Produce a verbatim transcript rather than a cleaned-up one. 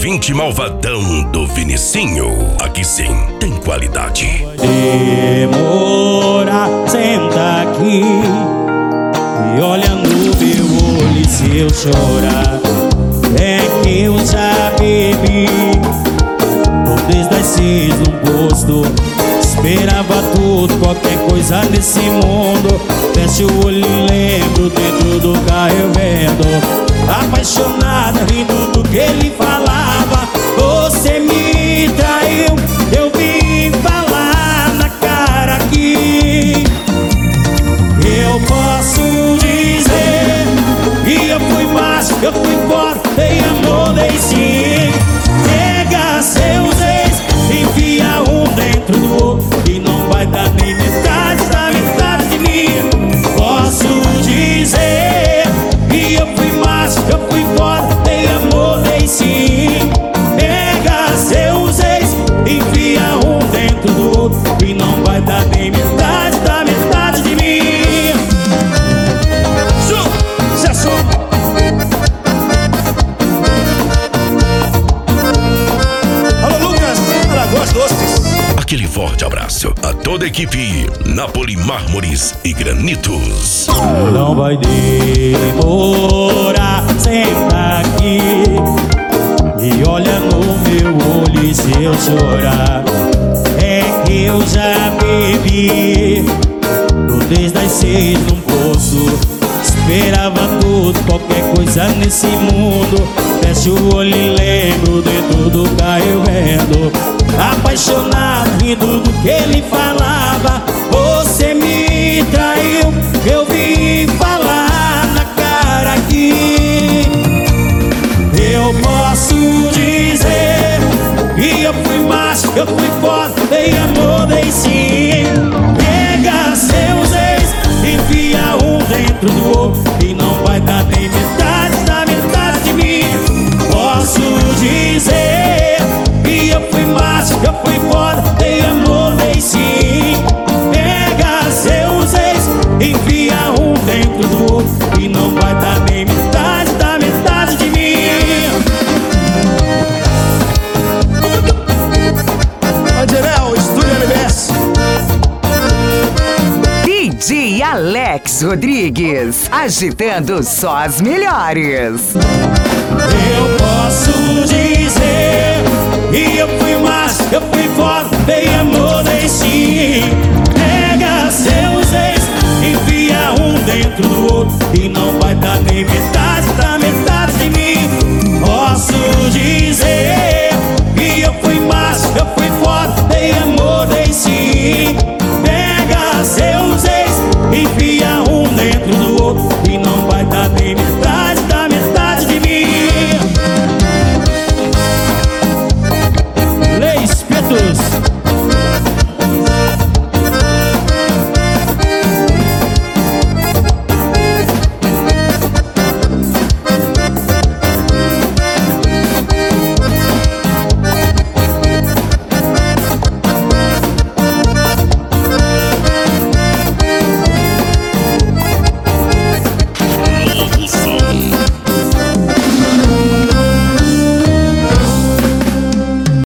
ouvinte malvadão do Vinicinho. Aqui sim tem qualidade. Demora, senta aqui e olha no meu olho, e se eu chorar é que eu já bebi. Desde as seis no posto, esperava tudo, qualquer coisa nesse mundo. Fecho o olho e lembro dentro do carro eu vendo, apaixonada, rindo do que ele falava. Você me traiu, eu vim falar na cara aqui. Eu posso dizer que eu fui macho, eu fui forte, dei amor, dei sim. Pega seus ex, enfia um dentro do outro, e não vai dar nem metade da metade de mim. Posso dizer que eu fui macho, eu fui forte, dei amor, dei sim. Pega seus ex, enfia um dentro do outro, e não vai dar nem metade da metade de mim. Sucesso! Alô, Lucas, Alagoas Doces. Aquele forte abraço a toda a equipe Napoli Mármores e Granitos. Não vai demorar, senta aqui e olha no meu olho, e se eu chorar é que eu já bebi. Tô desde as seis num poço, esperava tudo, qualquer coisa nesse mundo. Fecho o olho e lembro dentro do carro eu vendo, apaixonado, rindo do que ele falava. Você me traiu, eu vim falar na cara aqui. Eu posso dizer que eu fui macho, eu fui forte, dei amor, dei sim. Pega seus ex, enfia um dentro do outro, e não vai dar nem metade da metade de mim. Posso dizer que eu fui macho, eu fui forte, dei amor, dei sim. Pega seus ex, enfia um dentro do outro, e não vai dar nem metade da metade de mim. Angelel, Estúdio L B S. D J Alex Rodrigues, agitando só as melhores. Eu posso dizer que eu fui macho, eu fui forte, dei amor, dei sim. Pega seus ex, enfia um dentro do outro, e não vai dar nem metade